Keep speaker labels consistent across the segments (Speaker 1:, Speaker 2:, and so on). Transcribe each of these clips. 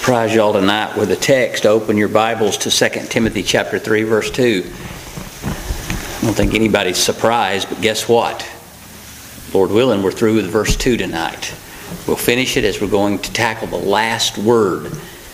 Speaker 1: Surprise y'all tonight with a text. Open your Bibles to 2 Timothy chapter 3, verse 2. I don't think anybody's surprised, but guess what? Lord willing, we're through with verse 2 tonight. We'll finish it as we're going to tackle the last word.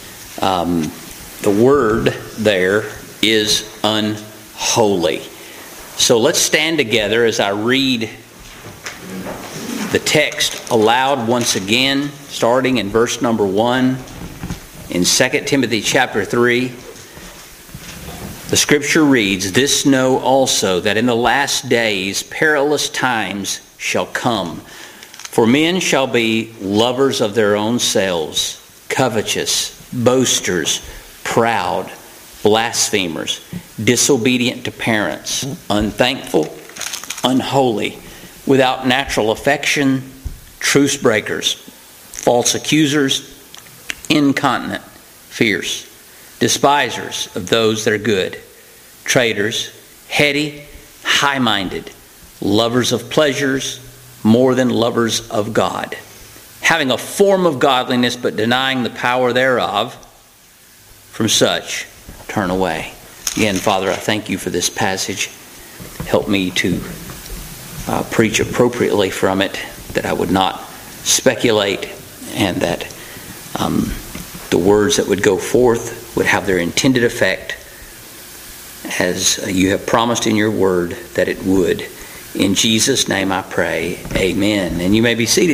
Speaker 1: The word there is unholy. So let's stand together as I read the text aloud once again, starting in verse number 1 in 2 Timothy chapter 3. The scripture reads, "This know also that in the last days perilous times shall come. For men shall be lovers of their own selves, covetous, boasters, proud, blasphemers, disobedient to parents, unthankful, unholy, without natural affection, truce breakers, false accusers, incontinent, fierce, despisers of those that are good, traitors, heady, high-minded, lovers of pleasures more than lovers of God, having a form of godliness but denying the power thereof. From such turn away." Again, Father, I thank you for this passage. Help me to preach appropriately from it, that I would not speculate, and that the words that would go forth would have their intended effect as you have promised in your word that it would. In Jesus' name I pray, amen. And you may be seated.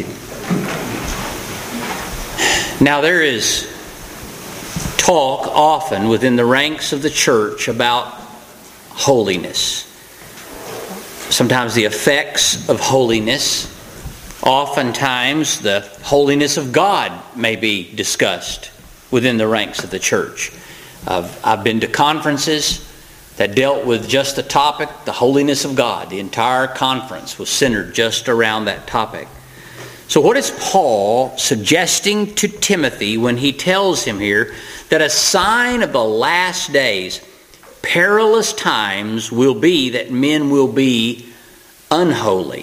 Speaker 1: Now there is talk often within the ranks of the church about holiness. Sometimes the effects of holiness. Oftentimes the holiness of God may be discussed within the ranks of the church. I've been to conferences that dealt with just the topic, the holiness of God. The entire conference was centered just around that topic. So what is Paul suggesting to Timothy when he tells him here that a sign of the last days, perilous times, will be that men will be unholy?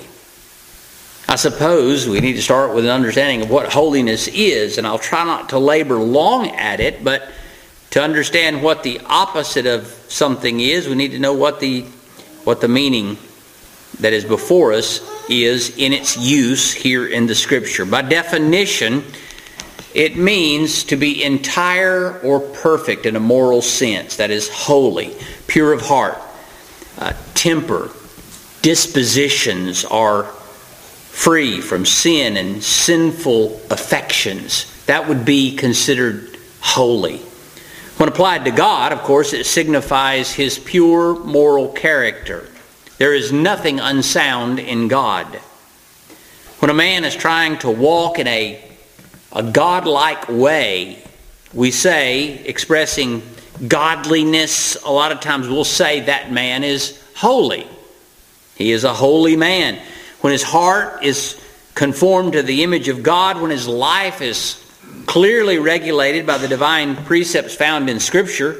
Speaker 1: I suppose we need to start with an understanding of what holiness is, and I'll try not to labor long at it, but to understand what the opposite of something is, we need to know what the meaning that is before us is in its use here in the Scripture. By definition, it means to be entire or perfect in a moral sense, that is holy, pure of heart, temper, dispositions are free from sin and sinful affections. That would be considered holy. When applied to God, of course, it signifies His pure moral character. There is nothing unsound in God. When a man is trying to walk in a godlike way, we say, expressing godliness, a lot of times we'll say that man is holy. He is a holy man. When his heart is conformed to the image of God, when his life is clearly regulated by the divine precepts found in Scripture,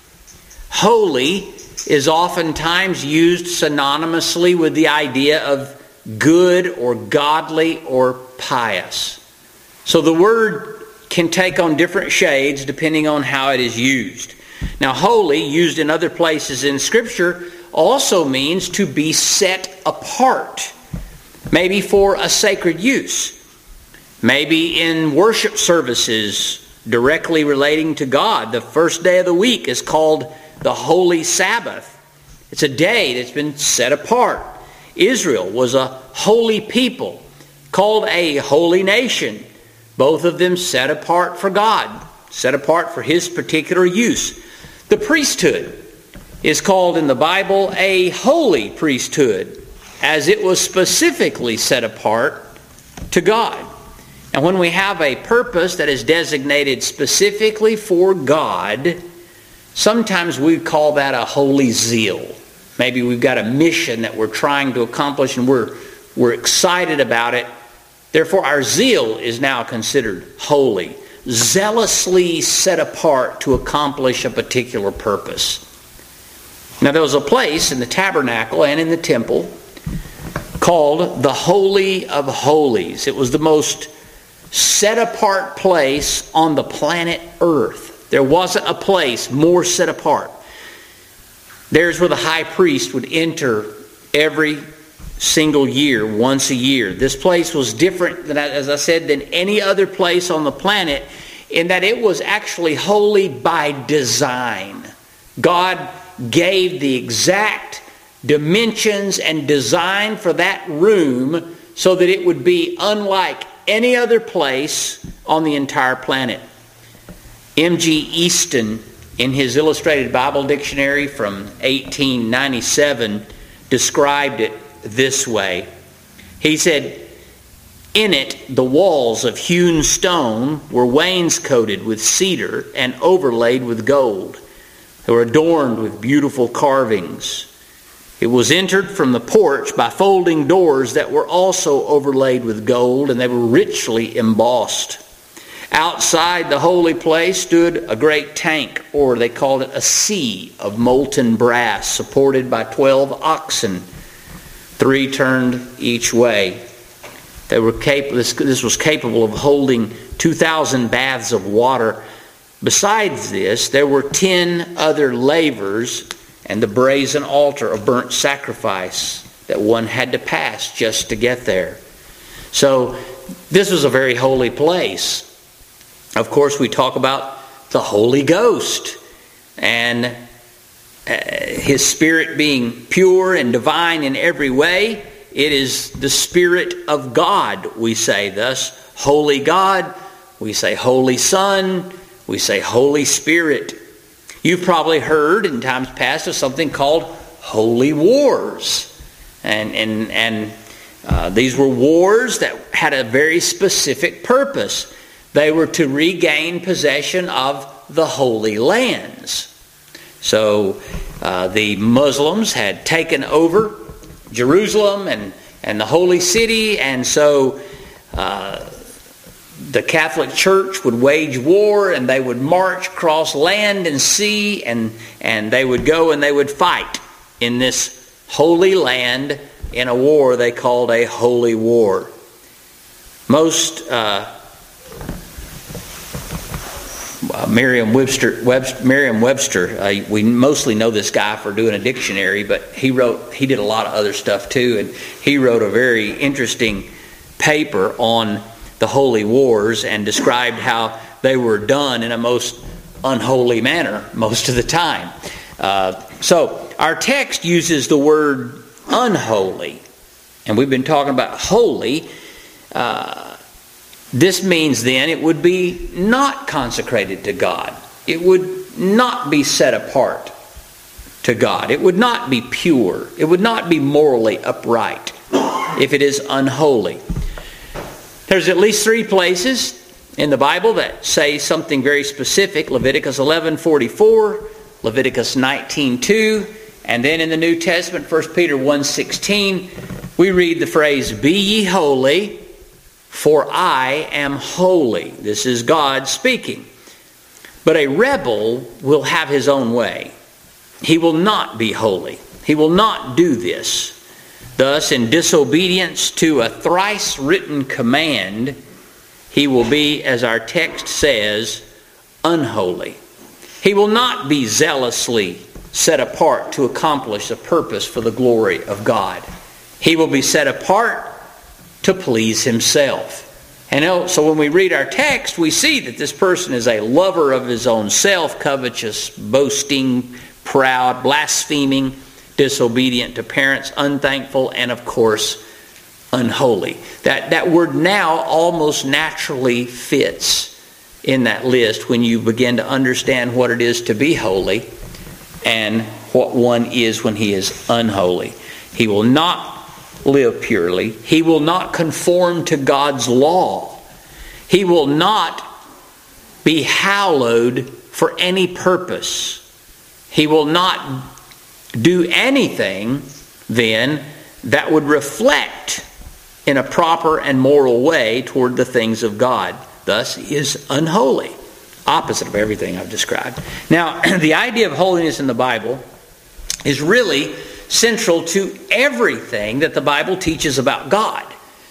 Speaker 1: holy is oftentimes used synonymously with the idea of good or godly or pious. So the word can take on different shades depending on how it is used. Now, holy, used in other places in Scripture, also means to be set apart. Maybe for a sacred use. Maybe in worship services directly relating to God. The first day of the week is called the Holy Sabbath. It's a day that's been set apart. Israel was a holy people, called a holy nation. Both of them set apart for God, set apart for His particular use. The priesthood is called in the Bible a holy priesthood, as it was specifically set apart to God. And when we have a purpose that is designated specifically for God, sometimes we call that a holy zeal. Maybe we've got a mission that we're trying to accomplish and we're excited about it. Therefore, our zeal is now considered holy, zealously set apart to accomplish a particular purpose. Now, there was a place in the tabernacle and in the temple called the Holy of Holies. It was the most set apart place on the planet Earth. There wasn't a place more set apart. There's where the high priest would enter every single year, once a year. This place was different, than, as I said, than any other place on the planet in that it was actually holy by design. God gave the exact dimensions and design for that room so that it would be unlike any other place on the entire planet. M.G. Easton, in his Illustrated Bible Dictionary from 1897, described it this way. He said, "In it, the walls of hewn stone were wainscoted with cedar and overlaid with gold. They were adorned with beautiful carvings. It was entered from the porch by folding doors that were also overlaid with gold, and they were richly embossed. Outside the holy place stood a great tank, or they called it a sea, of molten brass, supported by 12 oxen, 3 turned each way. This was capable of holding 2,000 baths of water. Besides this, there were 10 other lavers and the brazen altar of burnt sacrifice that one had to pass just to get there." So this was a very holy place. Of course, we talk about the Holy Ghost and His Spirit being pure and divine in every way. It is the Spirit of God, we say. Thus, Holy God, we say Holy Son, we say Holy Spirit. You've probably heard in times past of something called holy wars. And these were wars that had a very specific purpose. They were to regain possession of the Holy Lands. So the Muslims had taken over Jerusalem and the Holy City, and so the Catholic Church would wage war, and they would march across land and sea, and they would go and they would fight in this holy land in a war they called a holy war. Merriam-Webster, we mostly know this guy for doing a dictionary, but he did a lot of other stuff too, and he wrote a very interesting paper on the holy wars and described how they were done in a most unholy manner most of the time. So our text uses the word unholy, and we've been talking about holy. This means then it would be not consecrated to God. It would not be set apart to God. It would not be pure. It would not be morally upright if it is unholy. There's at least 3 places in the Bible that say something very specific. Leviticus 11:44, Leviticus 19:2, and then in the New Testament, 1 Peter 1:16, we read the phrase, "Be ye holy, for I am holy." This is God speaking. But a rebel will have his own way. He will not be holy. He will not do this. Thus, in disobedience to a thrice written command, he will be, as our text says, unholy. He will not be zealously set apart to accomplish a purpose for the glory of God. He will be set apart to please himself. And so when we read our text, we see that this person is a lover of his own self, covetous, boasting, proud, blaspheming, disobedient to parents, unthankful, and of course, unholy. That word now almost naturally fits in that list when you begin to understand what it is to be holy and what one is when he is unholy. He will not live purely. He will not conform to God's law. He will not be hallowed for any purpose. He will not do anything then that would reflect in a proper and moral way toward the things of God. Thus, he is unholy. Opposite of everything I've described. Now, the idea of holiness in the Bible is really central to everything that the Bible teaches about God.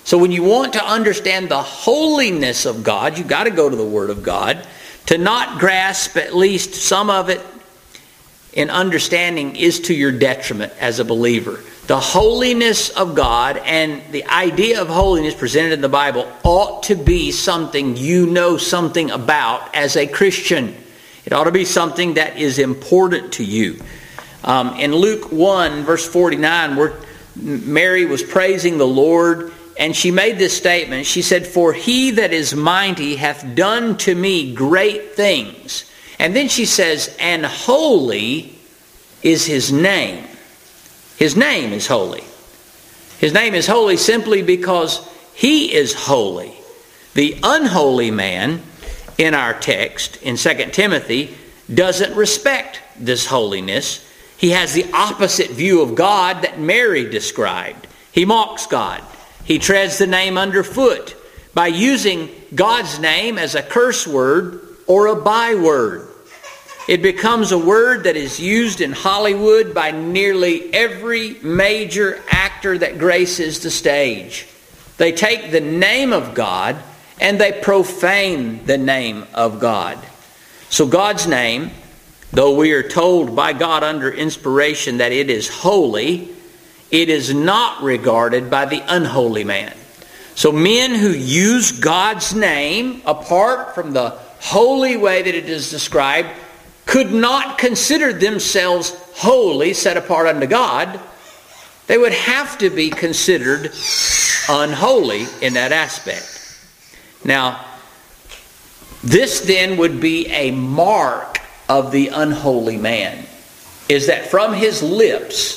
Speaker 1: So when you want to understand the holiness of God, you've got to go to the Word of God. To not grasp at least some of it in understanding is to your detriment as a believer. The holiness of God and the idea of holiness presented in the Bible ought to be something you know something about as a Christian. It ought to be something that is important to you. In Luke 1, verse 49, where Mary was praising the Lord, and she made this statement. She said, "For he that is mighty hath done to me great things." And then she says, "And holy is his name." His name is holy. His name is holy simply because he is holy. The unholy man in our text in 2 Timothy doesn't respect this holiness. He has the opposite view of God that Mary described. He mocks God. He treads the name underfoot by using God's name as a curse word or a byword. It becomes a word that is used in Hollywood by nearly every major actor that graces the stage. They take the name of God and they profane the name of God. So God's name, though we are told by God under inspiration that it is holy, it is not regarded by the unholy man. So men who use God's name apart from the holy way that it is described could not consider themselves holy, set apart unto God. They would have to be considered unholy in that aspect. Now, this then would be a mark of the unholy man, is that from his lips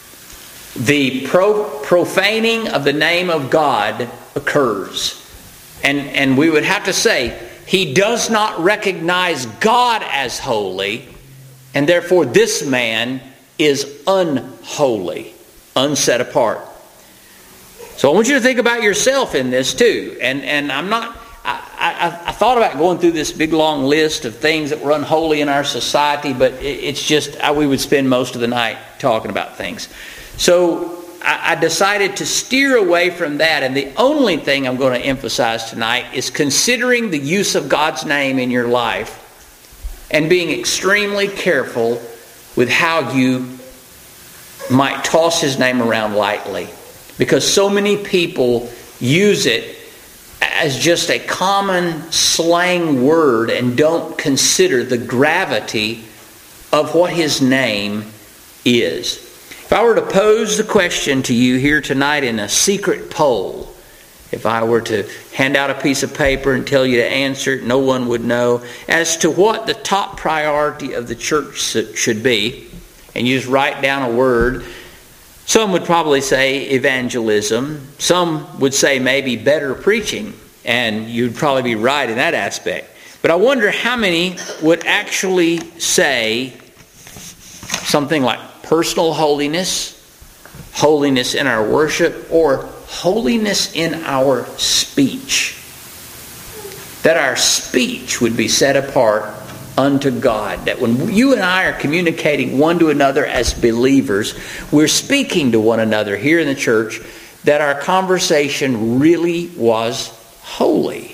Speaker 1: the profaning of the name of God occurs. And we would have to say, he does not recognize God as holy, and therefore this man is unholy, unset apart. So I want you to think about yourself in this too. And I'm not, I thought about going through this big long list of things that were unholy in our society, but it's just, we would spend most of the night talking about things. So I decided to steer away from that, and the only thing I'm going to emphasize tonight is considering the use of God's name in your life and being extremely careful with how you might toss his name around lightly, because so many people use it as just a common slang word and don't consider the gravity of what his name is. If I were to pose the question to you here tonight in a secret poll, if I were to hand out a piece of paper and tell you to answer it, no one would know, as to what the top priority of the church should be, and you just write down a word, some would probably say evangelism, some would say maybe better preaching, and you'd probably be right in that aspect. But I wonder how many would actually say something like personal holiness, holiness in our worship, or holiness in our speech. That our speech would be set apart unto God. That when you and I are communicating one to another as believers, we're speaking to one another here in the church, that our conversation really was holy.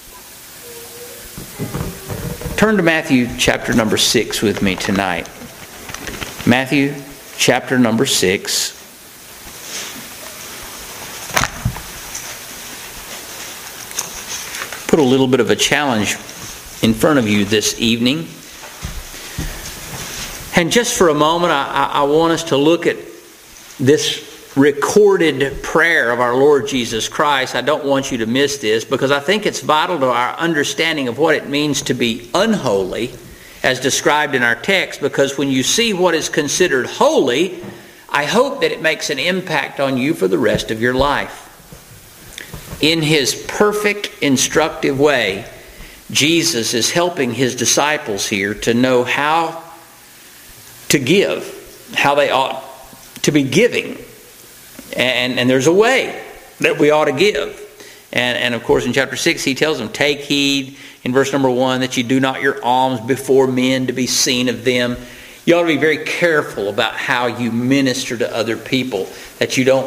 Speaker 1: Turn to Matthew chapter number 6 with me tonight. Matthew chapter number 6. Put a little bit of a challenge in front of you this evening. And just for a moment, I want us to look at this recorded prayer of our Lord Jesus Christ. I don't want you to miss this, because I think it's vital to our understanding of what it means to be unholy, as described in our text, because when you see what is considered holy, I hope that it makes an impact on you for the rest of your life. In his perfect instructive way, Jesus is helping his disciples here to know how to give, how they ought to be giving. And there's a way that we ought to give. And of course in chapter 6 he tells them, take heed in verse number 1 that you do not your alms before men to be seen of them. You ought to be very careful about how you minister to other people, that you don't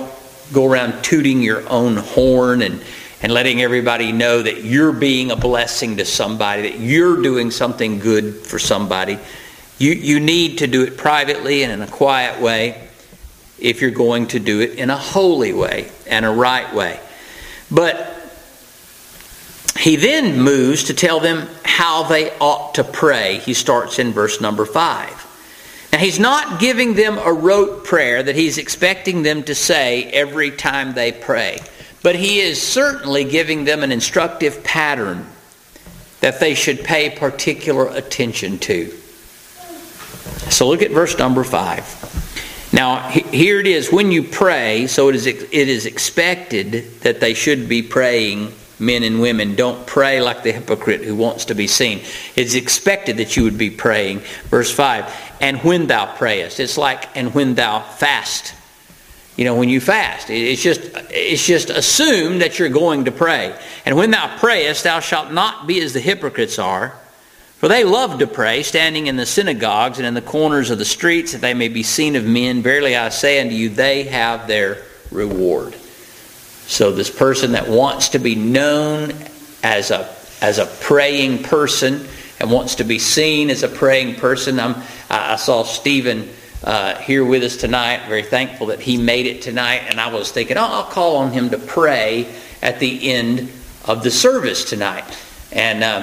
Speaker 1: go around tooting your own horn and letting everybody know that you're being a blessing to somebody, that you're doing something good for somebody. You need to do it privately and in a quiet way if you're going to do it in a holy way and a right way. But he then moves to tell them how they ought to pray. He starts in verse number 5. Now, he's not giving them a rote prayer that he's expecting them to say every time they pray. But he is certainly giving them an instructive pattern that they should pay particular attention to. So look at verse number 5. Now, here it is. When you pray, so it is expected that they should be praying, men and women. Don't pray like the hypocrite who wants to be seen. It's expected that you would be praying. Verse 5, and when thou prayest. It's like, and when thou fast. When you fast, it's just assumed that you're going to pray. And when thou prayest, thou shalt not be as the hypocrites are, for they love to pray, standing in the synagogues and in the corners of the streets, that they may be seen of men. Verily I say unto you, they have their reward. So this person that wants to be known as a praying person and wants to be seen as a praying person. I saw Stephen here with us tonight. Very thankful that he made it tonight. And I was thinking, I'll call on him to pray at the end of the service tonight. And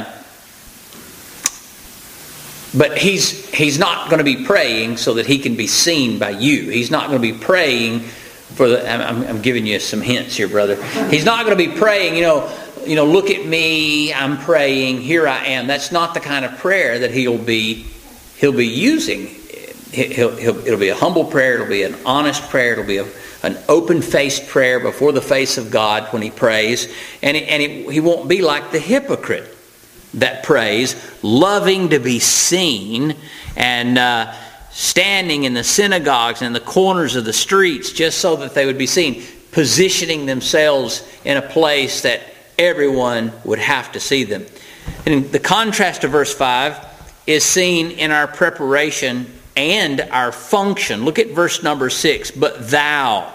Speaker 1: but he's not going to be praying so that he can be seen by you. He's not going to be praying for the. I'm giving you some hints here, brother. He's not going to be praying. Look at me. I'm praying. Here I am. That's not the kind of prayer that he'll be using. It'll be a humble prayer. It'll be an honest prayer. It'll be an open-faced prayer before the face of God when he prays. And he won't be like the hypocrite that prays, loving to be seen and standing in the synagogues and in the corners of the streets just so that they would be seen, positioning themselves in a place that everyone would have to see them. And the contrast to verse 5 is seen in our preparation and our function. Look at verse number 6. But thou,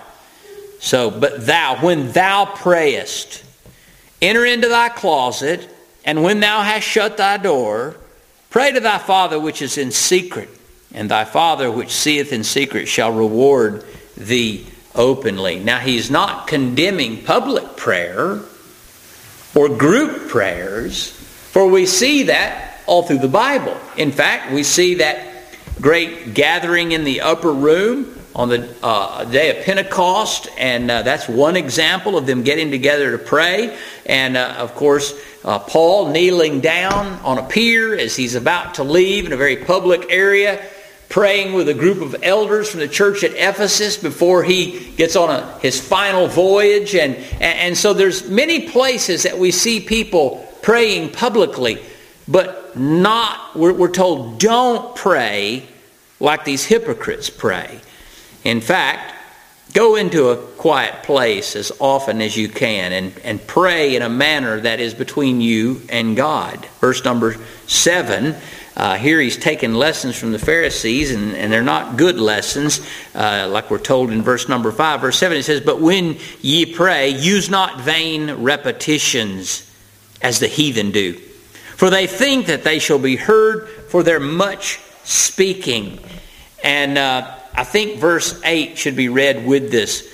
Speaker 1: when thou prayest, enter into thy closet, and when thou hast shut thy door, pray to thy Father which is in secret, and thy Father which seeth in secret shall reward thee openly. Now, he's not condemning public prayer or group prayers, for we see that all through the Bible. In fact, we see that great gathering in the upper room on the day of Pentecost, and that's one example of them getting together to pray. And of course, Paul kneeling down on a pier as he's about to leave in a very public area, praying with a group of elders from the church at Ephesus before he gets on his final voyage. And so there's many places that we see people praying publicly, but not, we're told, don't pray like these hypocrites pray. In fact, go into a quiet place as often as you can and pray in a manner that is between you and God. Verse number 7, here he's taken lessons from the Pharisees, and they're not good lessons, like we're told in verse number 5. Verse 7, it says, but when ye pray, use not vain repetitions as the heathen do. For they think that they shall be heard for their much speaking. And I think verse 8 should be read with this.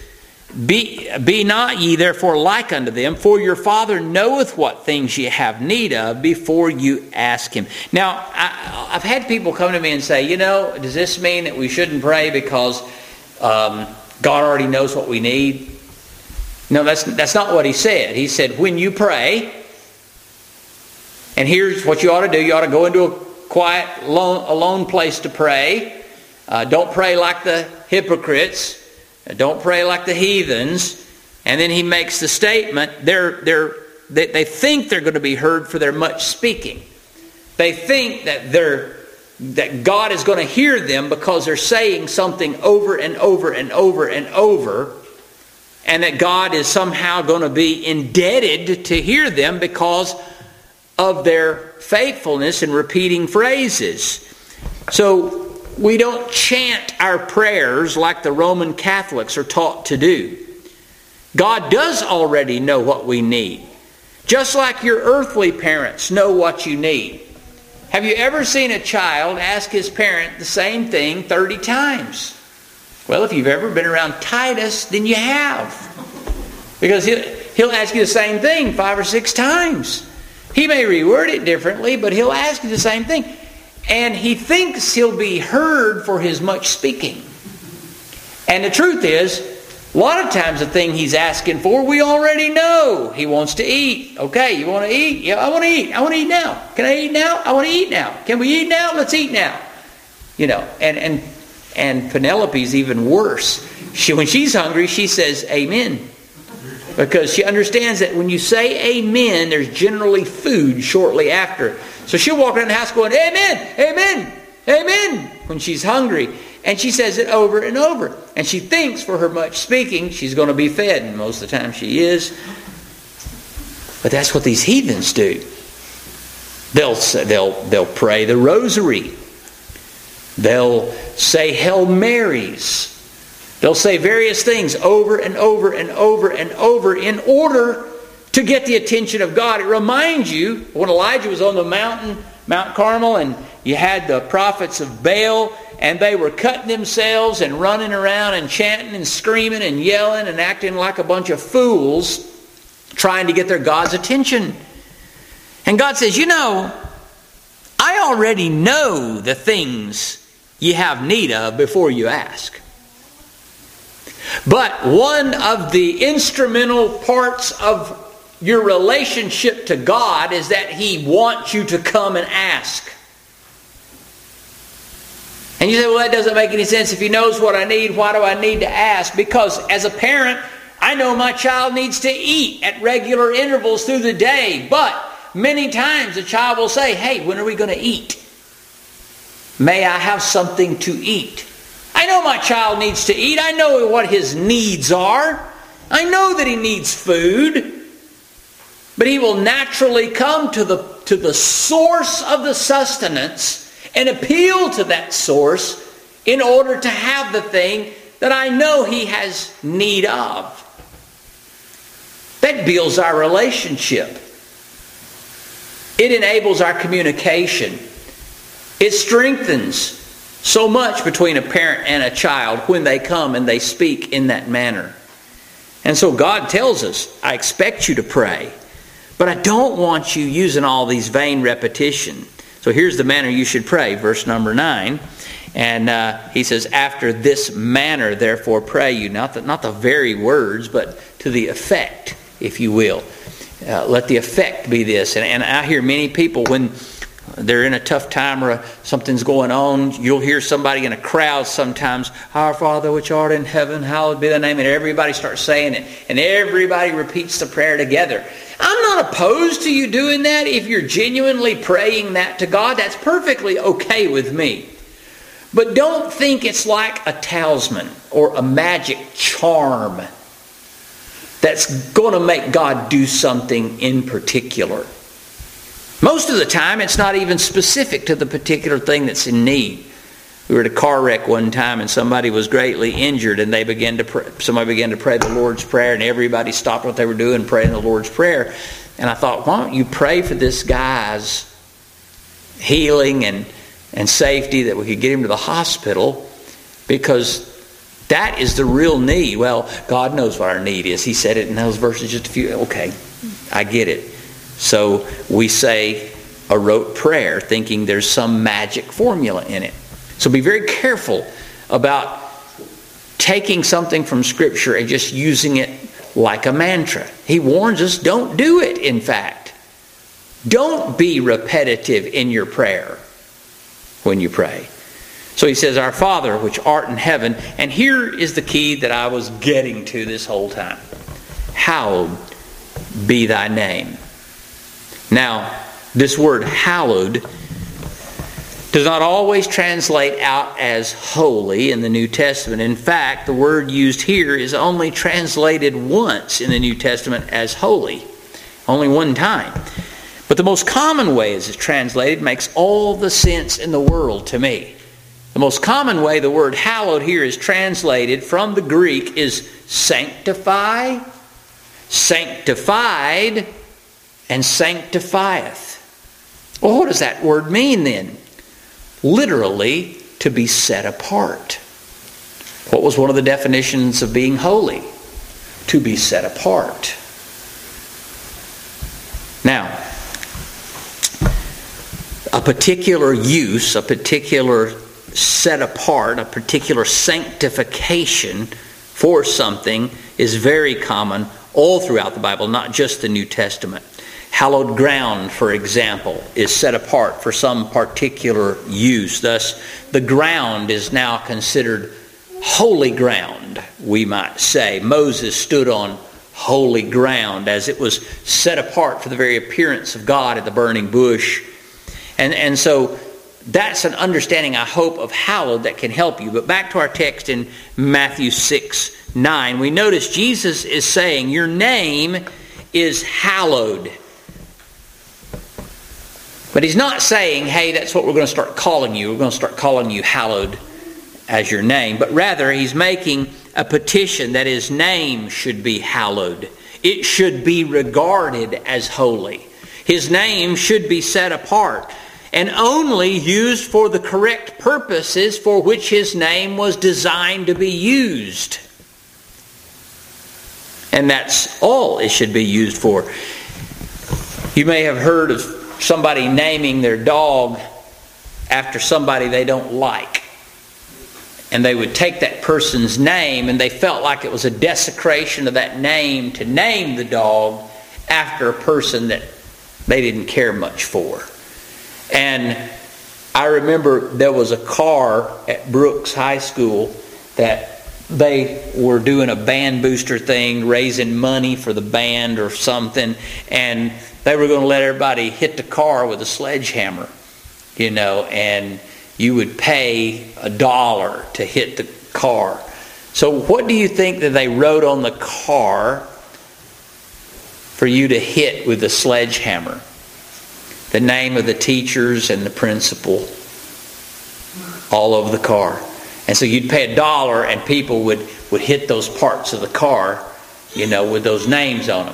Speaker 1: Be not ye therefore like unto them, for your Father knoweth what things ye have need of before you ask Him. Now, I've had people come to me and say, does this mean that we shouldn't pray because God already knows what we need? No, that's not what He said. He said, when you pray, and here's what you ought to do. You ought to go into a quiet, alone place to pray. Don't pray like the hypocrites. Don't pray like the heathens. And then he makes the statement, they think they're going to be heard for their much speaking. They think that God is going to hear them because they're saying something over and over and over and over, and that God is somehow going to be indebted to hear them because of their faithfulness in repeating phrases. So we don't chant our prayers like the Roman Catholics are taught to do. God does already know what we need. Just like your earthly parents know what you need. Have you ever seen a child ask his parent the same thing 30 times? Well, if you've ever been around Titus, then you have. Because he'll ask you the same thing 5 or 6 times. He may reword it differently, but he'll ask you the same thing. And he thinks he'll be heard for his much speaking. And the truth is, a lot of times the thing he's asking for, we already know. He wants to eat. Okay, you want to eat? Yeah, I want to eat. I want to eat now. Can I eat now? I want to eat now. Can we eat now? Let's eat now. And Penelope's even worse. When she's hungry, she says amen. Because she understands that when you say amen, there's generally food shortly after. So she'll walk around the house going, amen, amen, amen, when she's hungry. And she says it over and over. And she thinks for her much speaking, she's going to be fed. And most of the time she is. But that's what these heathens do. They'll pray the rosary. They'll say Hail Marys. They'll say various things over and over and over and over in order to get the attention of God. It reminds you when Elijah was on the mountain, Mount Carmel, and you had the prophets of Baal, and they were cutting themselves and running around and chanting and screaming and yelling and acting like a bunch of fools trying to get their God's attention. And God says, I already know the things you have need of before you ask. But one of the instrumental parts of your relationship to God is that He wants you to come and ask. And you say, well, that doesn't make any sense. If He knows what I need, why do I need to ask? Because as a parent, I know my child needs to eat at regular intervals through the day. But many times the child will say, hey, when are we going to eat? May I have something to eat? I know my child needs to eat. I know what his needs are. I know that he needs food. But he will naturally come to the source of the sustenance and appeal to that source in order to have the thing that I know he has need of. That builds our relationship. It enables our communication. It strengthens so much between a parent and a child when they come and they speak in that manner. And so God tells us, I expect you to pray, but I don't want you using all these vain repetition. So here's the manner you should pray, verse number 9. And he says, after this manner, therefore, pray you. Not the very words, but to the effect, if you will. Let the effect be this. And I hear many people when they're in a tough time or something's going on, you'll hear somebody in a crowd sometimes, Our Father which art in heaven, hallowed be thy name. And everybody starts saying it. And everybody repeats the prayer together. I'm not opposed to you doing that. If you're genuinely praying that to God, that's perfectly okay with me. But don't think it's like a talisman or a magic charm that's going to make God do something in particular. Most of the time, it's not even specific to the particular thing that's in need. We were at a car wreck one time, and somebody was greatly injured, and somebody began to pray the Lord's Prayer, and everybody stopped what they were doing, praying the Lord's Prayer. And I thought, why don't you pray for this guy's healing and safety, that we could get him to the hospital, because that is the real need. Well, God knows what our need is. He said it in those verses just a few. Okay, I get it. So we say a rote prayer thinking there's some magic formula in it. So be very careful about taking something from Scripture and just using it like a mantra. He warns us, don't do it, in fact. Don't be repetitive in your prayer when you pray. So he says, Our Father, which art in heaven. And here is the key that I was getting to this whole time. Hallowed be thy name. Now, this word hallowed does not always translate out as holy in the New Testament. In fact, the word used here is only translated once in the New Testament as holy. Only one time. But the most common way as it's translated makes all the sense in the world to me. The most common way the word hallowed here is translated from the Greek is sanctify sanctified and sanctifieth. Well, what does that word mean then? Literally, to be set apart. What was one of the definitions of being holy? To be set apart. Now, a particular use, a particular set apart, a particular sanctification for something is very common all throughout the Bible, not just the New Testament. Hallowed ground, for example, is set apart for some particular use. Thus, the ground is now considered holy ground, we might say. Moses stood on holy ground as it was set apart for the very appearance of God at the burning bush. And so that's an understanding, I hope, of hallowed that can help you. But back to our text in Matthew 6:9, we notice Jesus is saying, your name is hallowed. But he's not saying, hey, that's what we're going to start calling you. We're going to start calling you hallowed as your name. But rather, he's making a petition that his name should be hallowed. It should be regarded as holy. His name should be set apart and only used for the correct purposes for which his name was designed to be used. And that's all it should be used for. You may have heard of somebody naming their dog after somebody they don't like. And they would take that person's name, and they felt like it was a desecration of that name to name the dog after a person that they didn't care much for. And I remember there was a car at Brooks High School that they were doing a band booster thing, raising money for the band or something, and they were going to let everybody hit the car with a sledgehammer, and you would pay $1 to hit the car. So what do you think that they wrote on the car for you to hit with the sledgehammer? The name of the teachers and the principal all over the car. And so you'd pay $1 and people would hit those parts of the car, with those names on them.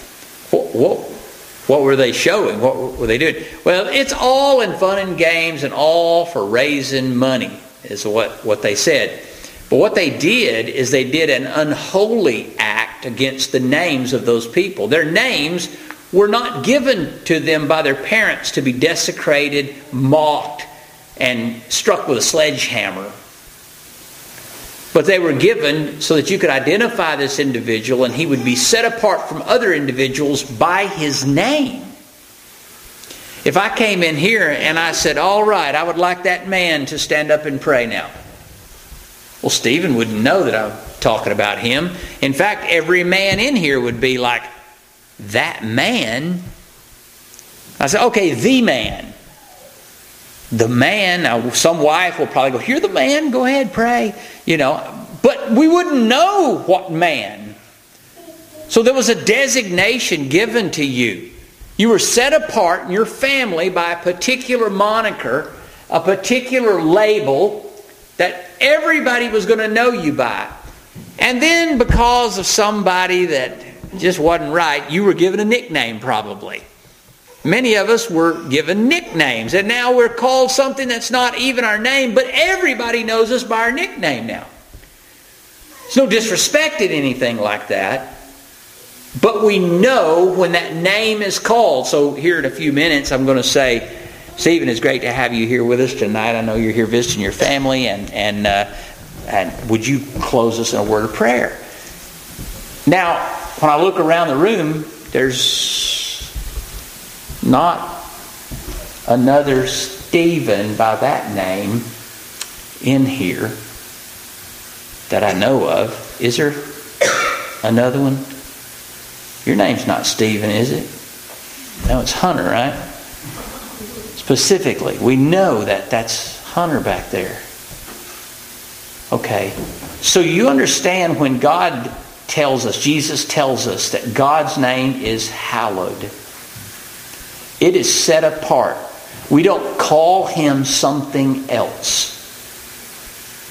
Speaker 1: What were they showing? What were they doing? Well, it's all in fun and games and all for raising money, is what they said. But what they did is they did an unholy act against the names of those people. Their names were not given to them by their parents to be desecrated, mocked, and struck with a sledgehammer. But they were given so that you could identify this individual and he would be set apart from other individuals by his name. If I came in here and I said, all right, I would like that man to stand up and pray now. Well, Stephen wouldn't know that I'm talking about him. In fact, every man in here would be like, that man? I said, okay, the man. The man. Now, some wife will probably go, you're the man, go ahead, pray. But we wouldn't know what man. So there was a designation given to you. You were set apart in your family by a particular moniker, a particular label that everybody was going to know you by. And then because of somebody that just wasn't right, you were given a nickname probably. Many of us were given nicknames, and now we're called something that's not even our name, but everybody knows us by our nickname now. There's no disrespect in anything like that, but we know when that name is called. So here in a few minutes, I'm going to say, Stephen, it's great to have you here with us tonight. I know you're here visiting your family, and would you close us in a word of prayer? Now, when I look around the room, there's not another Stephen by that name in here that I know of. Is there another one? Your name's not Stephen, is it? No, it's Hunter, right? Specifically, we know that that's Hunter back there. Okay. So you understand when God tells us, Jesus tells us that God's name is hallowed. It is set apart. We don't call him something else.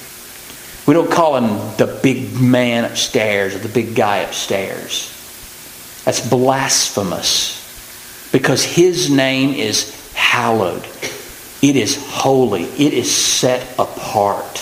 Speaker 1: We don't call him the big man upstairs or the big guy upstairs. That's blasphemous. Because His name is hallowed. It is holy. It is set apart.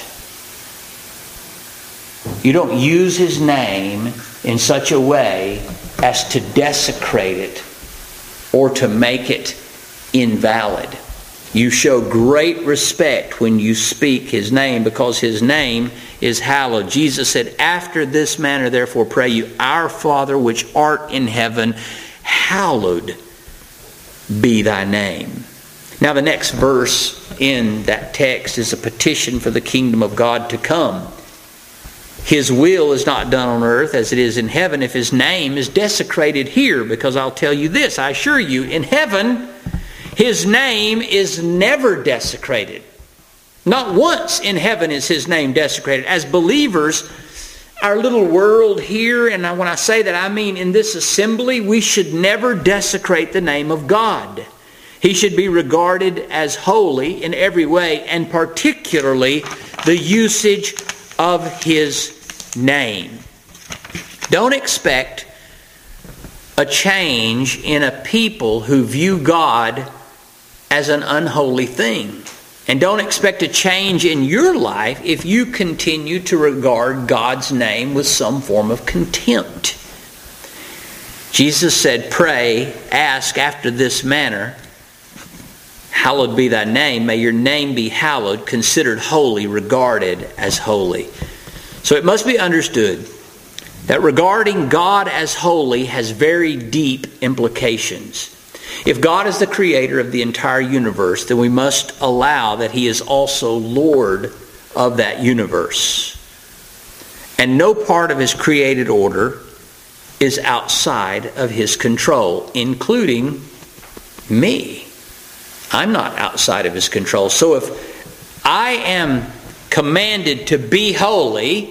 Speaker 1: You don't use His name in such a way as to desecrate it or to make it invalid. You show great respect when you speak His name, because His name is hallowed. Jesus said, "After this manner therefore pray you, Our Father which art in heaven, hallowed be thy name." Now the next verse in that text is a petition for the kingdom of God to come. His will is not done on earth as it is in heaven if His name is desecrated here. Because I'll tell you this, I assure you, in heaven, His name is never desecrated. Not once in heaven is His name desecrated. As believers, our little world here, and when I say that I mean in this assembly, we should never desecrate the name of God. He should be regarded as holy in every way, and particularly the usage of His name. Don't expect a change in a people who view God as an unholy thing. And don't expect a change in your life if you continue to regard God's name with some form of contempt. Jesus said, "Pray, ask after this manner, hallowed be thy name. May your name be hallowed, considered holy, regarded as holy." So it must be understood that regarding God as holy has very deep implications. If God is the creator of the entire universe, then we must allow that He is also Lord of that universe. And no part of His created order is outside of His control, including me. I'm not outside of His control. So if I am commanded to be holy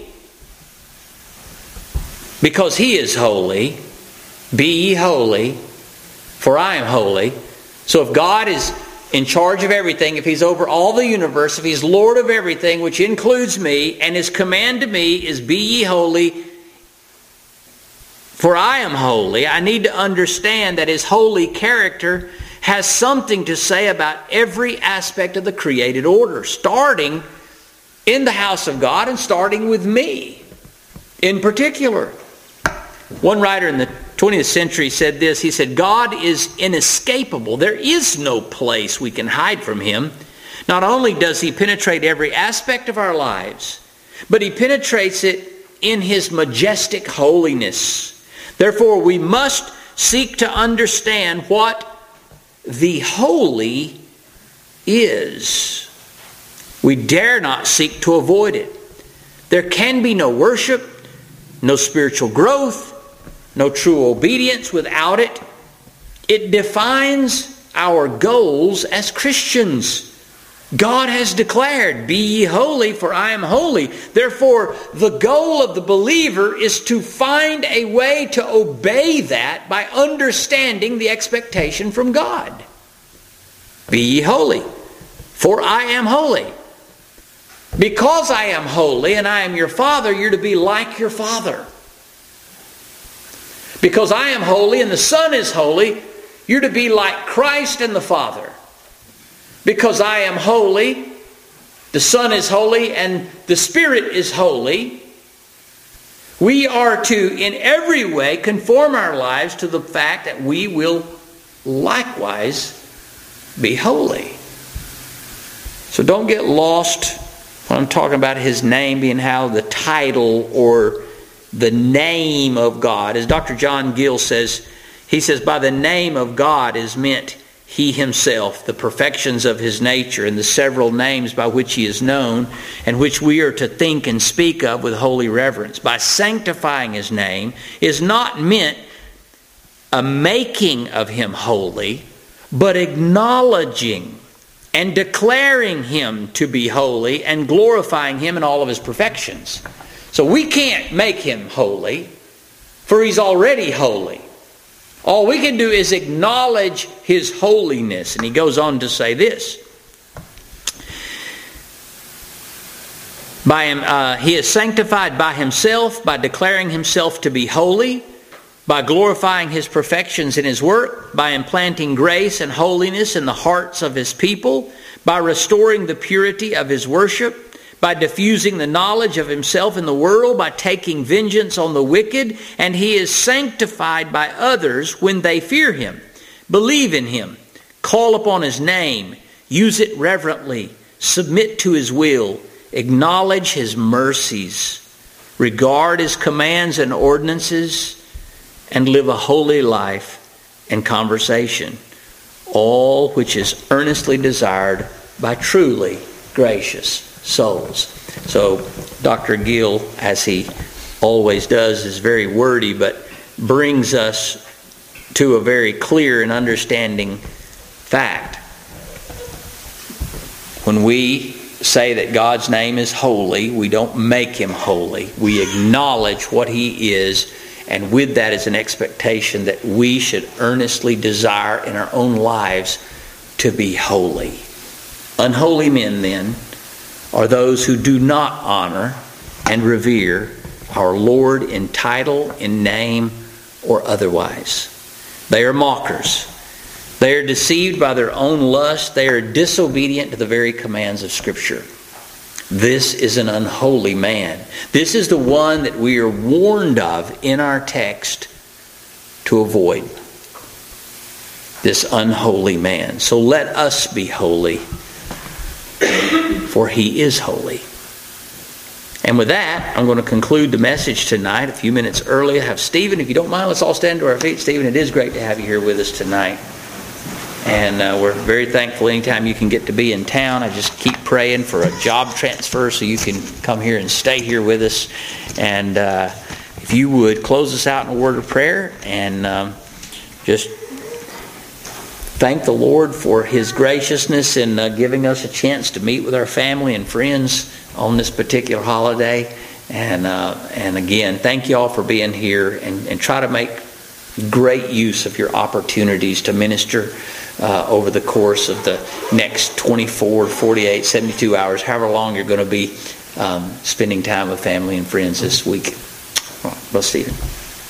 Speaker 1: because He is holy, be ye holy, for I am holy. So if God is in charge of everything, if He's over all the universe, if He's Lord of everything, which includes me, and His command to me is be ye holy, for I am holy, I need to understand that His holy character has something to say about every aspect of the created order, starting in the house of God and starting with me in particular. One writer in the 20th century said this. He said, "God is inescapable. There is no place we can hide from Him. Not only does He penetrate every aspect of our lives, but He penetrates it in His majestic holiness. Therefore, we must seek to understand what the holy is. We dare not seek to avoid it. There can be no worship, no spiritual growth, no true obedience without it. It defines our goals as Christians. God has declared, be ye holy, for I am holy. Therefore, the goal of the believer is to find a way to obey that by understanding the expectation from God. Be ye holy, for I am holy. Because I am holy and I am your Father, you're to be like your Father. Because I am holy and the Son is holy, you're to be like Christ and the Father. Because I am holy, the Son is holy, and the Spirit is holy, we are to, in every way, conform our lives to the fact that we will likewise be holy. So don't get lost when I'm talking about His name being how the title or the name of God. As Dr. John Gill says, he says, by the name of God is meant He Himself, the perfections of His nature, and the several names by which He is known, and which we are to think and speak of with holy reverence. By sanctifying His name is not meant a making of Him holy, but acknowledging and declaring Him to be holy and glorifying Him in all of His perfections. So we can't make Him holy, for He's already holy. All we can do is acknowledge His holiness. And he goes on to say this. He is sanctified by Himself, by declaring Himself to be holy. by glorifying His perfections in His work, by implanting grace and holiness in the hearts of His people, by restoring the purity of His worship, by diffusing the knowledge of Himself in the world, by taking vengeance on the wicked, and He is sanctified by others when they fear Him, believe in Him, call upon His name, use it reverently, submit to His will, acknowledge His mercies, regard His commands and ordinances, and live a holy life and conversation, all which is earnestly desired by truly gracious souls. So Dr. Gill, as he always does, is very wordy, but brings us to a very clear and understanding fact. When we say that God's name is holy, we don't make Him holy. We acknowledge what He is, and with that is an expectation that we should earnestly desire in our own lives to be holy. Unholy men, then, are those who do not honor and revere our Lord in title, in name, or otherwise. They are mockers. They are deceived by their own lust. They are disobedient to the very commands of Scripture. This is an unholy man. This is the one that we are warned of in our text to avoid. This unholy man. So let us be holy, for He is holy. And with that, I'm going to conclude the message tonight a few minutes early. I have Stephen, if you don't mind, let's all stand to our feet. Stephen, it is great to have you here with us tonight. And we're very thankful anytime you can get to be in town. I just keep praying for a job transfer so you can come here and stay here with us. And if you would close us out in a word of prayer and just thank the Lord for His graciousness in giving us a chance to meet with our family and friends on this particular holiday. And again, thank you all for being here, and try to make great use of your opportunities to minister over the course of the next 24, 48, 72 hours, however long you're going to be spending time with family and friends this week. Well, Stephen.